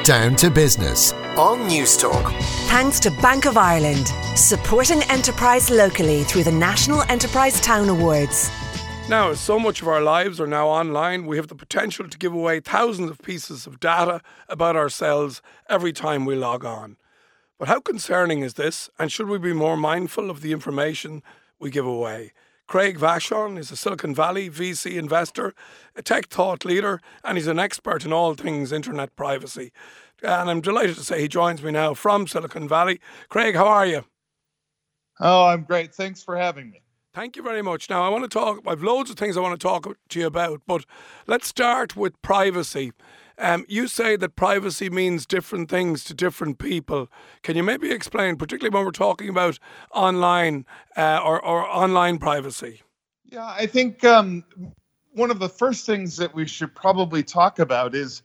Down to Business on Newstalk. Thanks to Bank of Ireland, supporting enterprise locally through the National Enterprise Town Awards. Now, as so much of our lives are now online, we have the potential to give away thousands of pieces of data about ourselves every time we log on. But how concerning is this, and should we be more mindful of the information we give away? Craig Vachon is a Silicon Valley VC investor, a tech thought leader, and he's an expert in all things internet privacy. And I'm delighted to say he joins me now from Silicon Valley. Craig, how are you? Oh, I'm great. Thanks for having me. Thank you very much. Now, I've loads of things I want to talk to you about, but let's start with privacy. You say that privacy means different things to different people. Can you maybe explain, particularly when we're talking about online or online privacy? Yeah, I think one of the first things that we should probably talk about is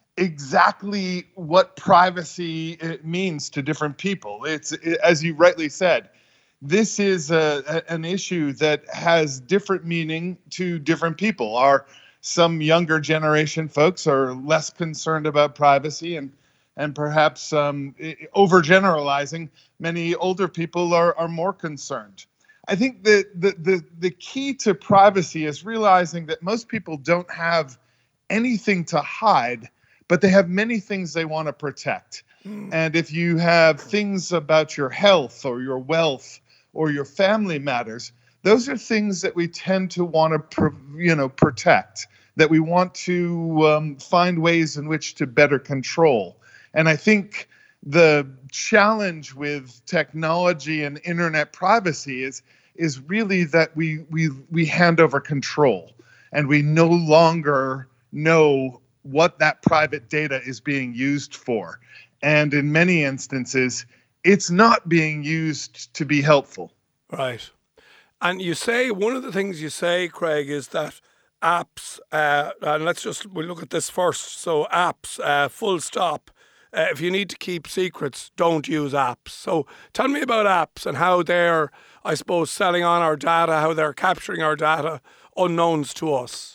exactly what privacy means to different people. As you rightly said, this is an issue that has different meaning to different people. Some younger generation folks are less concerned about privacy and perhaps overgeneralizing, many older people are more concerned. I think that the key to privacy is realizing that most people don't have anything to hide, but they have many things they want to protect. And if you have things about your health or your wealth or your family matters, those are things that we tend to want to protect, that we want to find ways in which to better control. And I think the challenge with technology and internet privacy is really that we hand over control, and we no longer know what that private data is being used for. And in many instances, it's not being used to be helpful. Right. And you say, one of the things you say, Craig, is that apps, and we'll look at this first. So apps, full stop. If you need to keep secrets, don't use apps. So tell me about apps and how they're, I suppose, selling on our data, how they're capturing our data unknowns to us.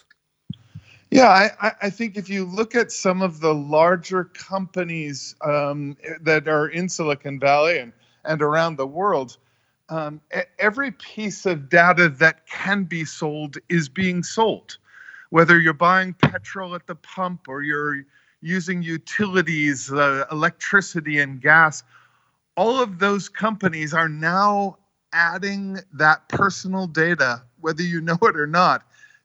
Yeah, I think if you look at some of the larger companies that are in Silicon Valley and around the world, every piece of data that can be sold is being sold. Whether you're buying petrol at the pump or you're using utilities, electricity and gas, all of those companies are now adding that personal data, whether you know it or not,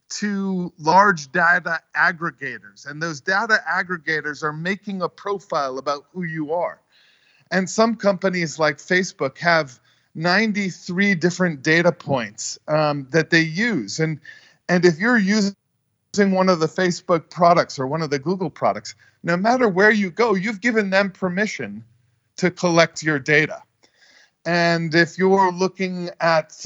to large data aggregators. And those data aggregators are making a profile about who you are. And some companies like Facebook have 93 different data points that they use. And if you're using one of the Facebook products or one of the Google products, no matter where you go, you've given them permission to collect your data. And if you're looking at,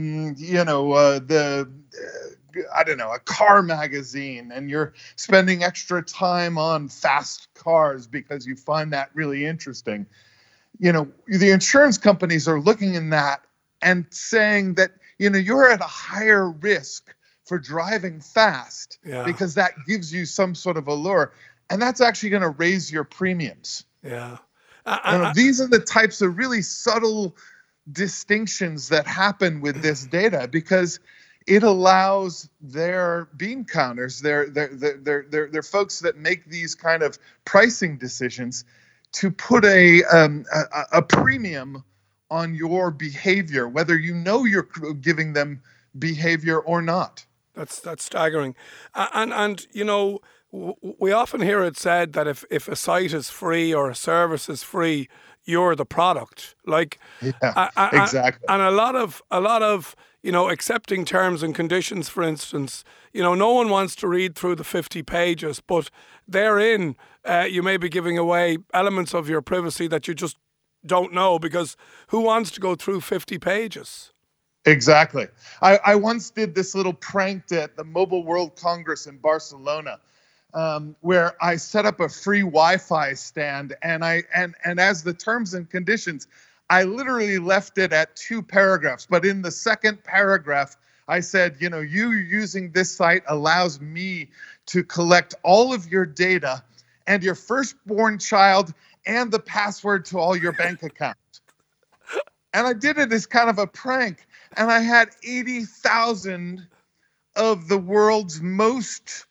a car magazine, and you're spending extra time on fast cars because you find that really interesting, the insurance companies are looking in that and saying that, you're at a higher risk for driving fast because that gives you some sort of allure. And that's actually going to raise your premiums. Yeah. These are the types of really subtle distinctions that happen with this data, because it allows their bean counters, their folks that make these kind of pricing decisions, to put a premium on your behavior, whether you're giving them behavior or not. That's staggering. And we often hear it said that if a site is free or a service is free, you're the product. Exactly. And a lot of accepting terms and conditions, for instance, no one wants to read through the 50 pages, but therein you may be giving away elements of your privacy that you just don't know, because who wants to go through 50 pages? Exactly. I once did this little prank at the Mobile World Congress in Barcelona, where I set up a free Wi-Fi stand, and as the terms and conditions, I literally left it at 2 paragraphs. But in the second paragraph, I said, you using this site allows me to collect all of your data and your firstborn child and the password to all your bank accounts. And I did it as kind of a prank. And I had 80,000 of the world's most,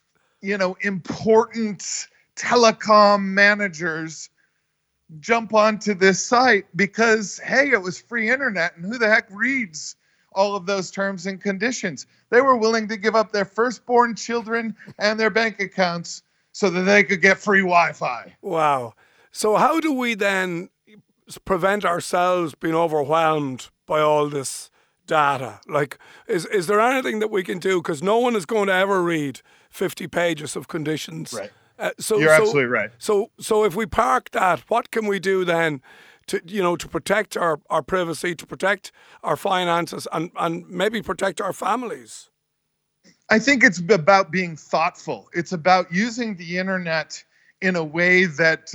important telecom managers jump onto this site because, hey, it was free internet, and who the heck reads all of those terms and conditions? They were willing to give up their firstborn children and their bank accounts so that they could get free Wi-Fi. Wow. So how do we then prevent ourselves being overwhelmed by all this data? Like, is there anything that we can do? Because no one is going to ever read 50 pages of conditions. Right. You're absolutely right. So if we park that, what can we do then to protect our privacy, to protect our finances, and maybe protect our families? I think it's about being thoughtful. It's about using the internet in a way that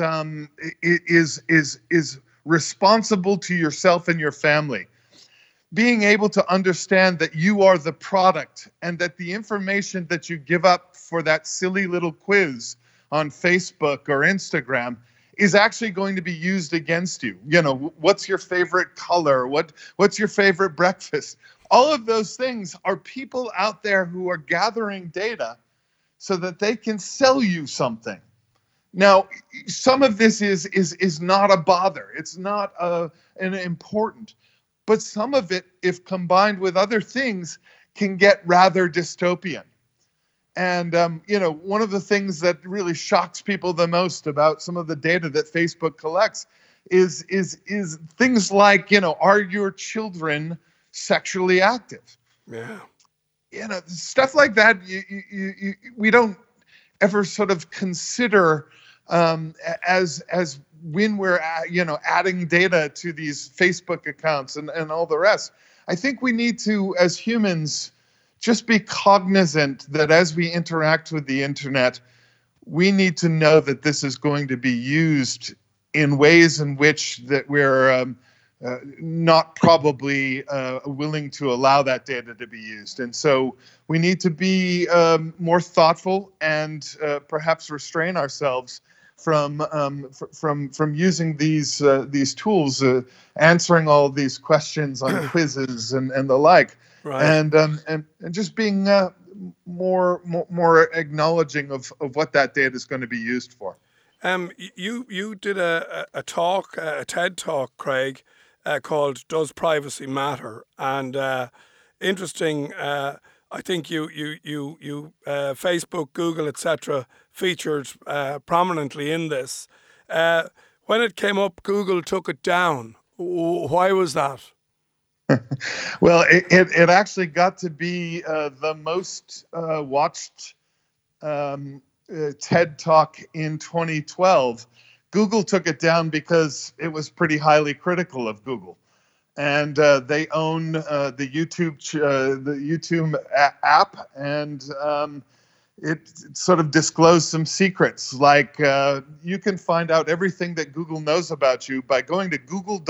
is responsible to yourself and your family. Being able to understand that you are the product and that the information that you give up for that silly little quiz on Facebook or Instagram is actually going to be used against you. What's your favorite color? What's your favorite breakfast? All of those things are people out there who are gathering data so that they can sell you something. Now, some of this is not a bother. It's not an important. But some of it, if combined with other things, can get rather dystopian. And, one of the things that really shocks people the most about some of the data that Facebook collects is things like, are your children sexually active? Yeah. Stuff like that, we don't ever sort of consider as when we're adding data to these Facebook accounts and all the rest. I think we need to, as humans, just be cognizant that as we interact with the internet, we need to know that this is going to be used in ways in which that we're not probably willing to allow that data to be used. And so we need to be more thoughtful and perhaps restrain ourselves from using these tools, answering all of these questions on quizzes and the like, right. and just being more acknowledging of what that data is going to be used for. You did a talk, a TED talk, Craig, called "Does Privacy Matter?" And interesting. I think you Facebook, Google, etc. featured prominently in this. When it came up, Google took it down. Why was that? Well, it actually got to be the most watched TED Talk in 2012. Google took it down because it was pretty highly critical of Google. And they own the YouTube app, and it sort of disclosed some secrets. Like you can find out everything that Google knows about you by going to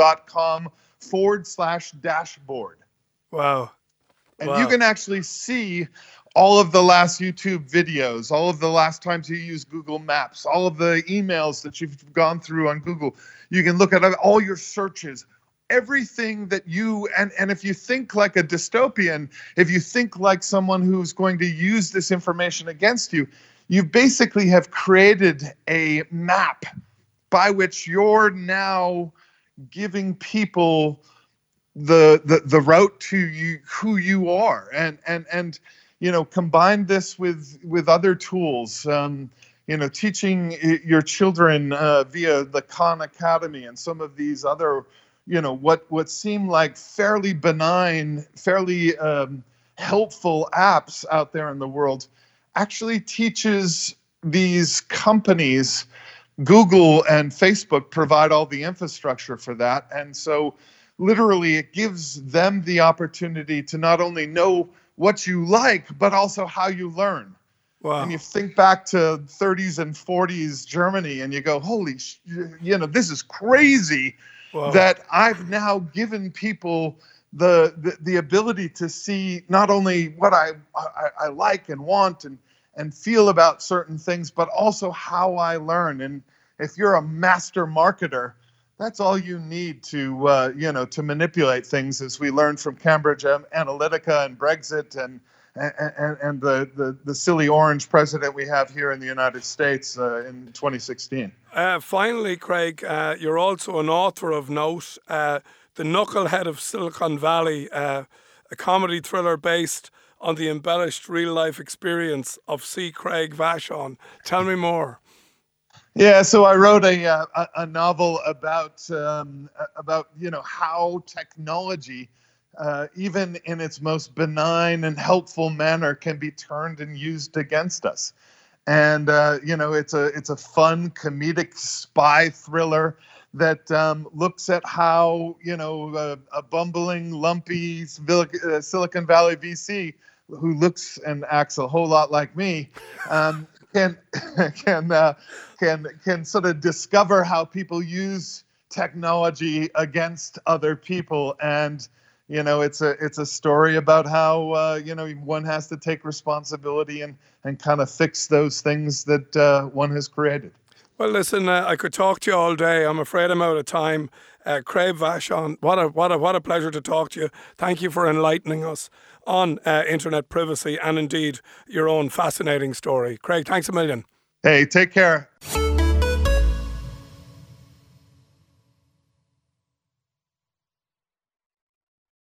google.com/dashboard. Wow. And you can actually see all of the last YouTube videos, all of the last times you use Google Maps, all of the emails that you've gone through on Google. You can look at all your searches. Everything that you, and if you think like a dystopian, if you think like someone who's going to use this information against you, you basically have created a map by which you're now giving people the route to you, who you are, and combine this with other tools, teaching your children via the Khan Academy and some of these other what seem like fairly benign, fairly helpful apps out there in the world, actually teaches these companies, Google and Facebook provide all the infrastructure for that. And so literally it gives them the opportunity to not only know what you like, but also how you learn. Wow. And you think back to 30s and 40s Germany and you go, holy, this is crazy. Wow. That I've now given people the ability to see not only what I like and want and feel about certain things, but also how I learn. And if you're a master marketer, that's all you need to to manipulate things, as we learned from Cambridge Analytica and Brexit and the silly orange president we have here in the United States in 2016. Finally, Craig, you're also an author of note, The Knucklehead of Silicon Valley, a comedy thriller based on the embellished real-life experience of C. Craig Vachon. Tell me more. Yeah, so I wrote a novel about how technology, even in its most benign and helpful manner, can be turned and used against us. And it's a fun comedic spy thriller that looks at how a bumbling, lumpy Silicon Valley VC who looks and acts a whole lot like me can sort of discover how people use technology against other people. And it's a story about how one has to take responsibility and kind of fix those things that one has created. Well, listen, I could talk to you all day. I'm afraid I'm out of time. Craig Vachon, what a pleasure to talk to you. Thank you for enlightening us on internet privacy and indeed your own fascinating story. Craig, thanks a million. Hey, take care.